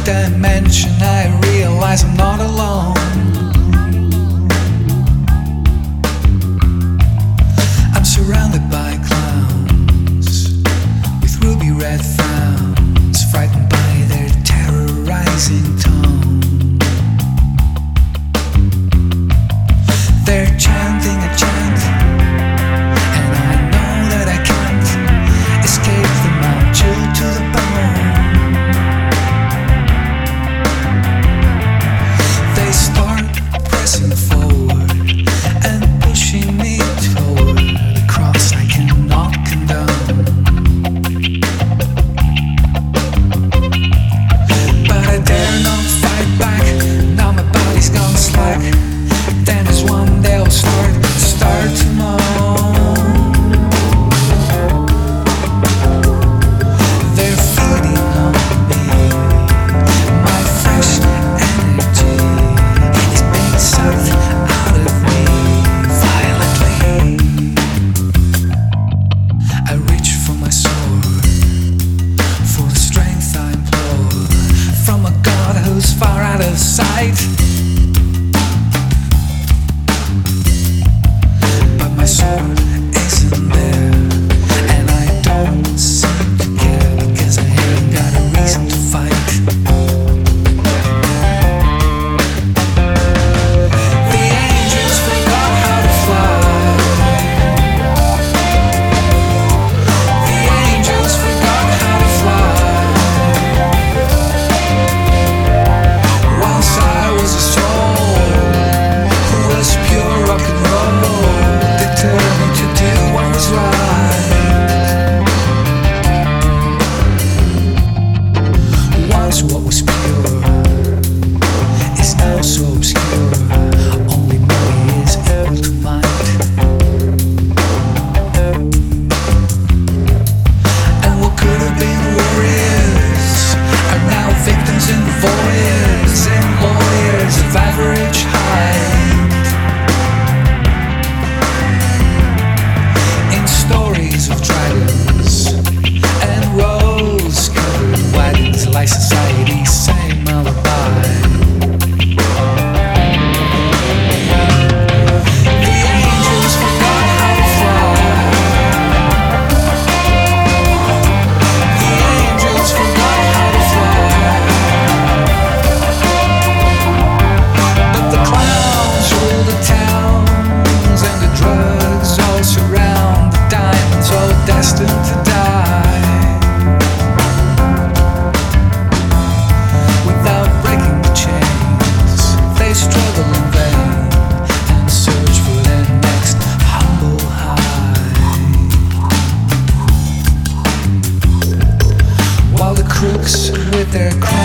dimension, I realize I'm not alone. I'm surrounded by clowns with ruby red frowns, frightened by their terrorizing tone. They're chanting a chant, and I know that I can't escape them. I'm chilled to the bone. They start pressing forward and pushing me toward a cross I cannot condone. But I dare not fight back, now my body's gone slack. Then there's one they'll start to moan. They're feeding on me, my fresh energy is being sucked out of me violently. I reach for my sword, for the strength I implore from a God who's far out of sight. My sword isn't there, and I don't seem to care because I haven't got a reason to fight. The angels forgot how to fly. The angels forgot how to fly. Once I was a soul who was pure rock and roll, determined to do what was right. Once what was pure is now so obscure, only money is able to mind. And what could have been warriors are now victims and voyeurs and lawyers of average height. Stories of dragons and rose-covered wagons like society's same alibi. The angels forgot how to fly. The angels forgot how to fly. But the clowns rule the towns, and the drugs all surround the diamonds, all destined to die. Without breaking the chains, they struggle in vain and search for their next humble high. While the crooks with their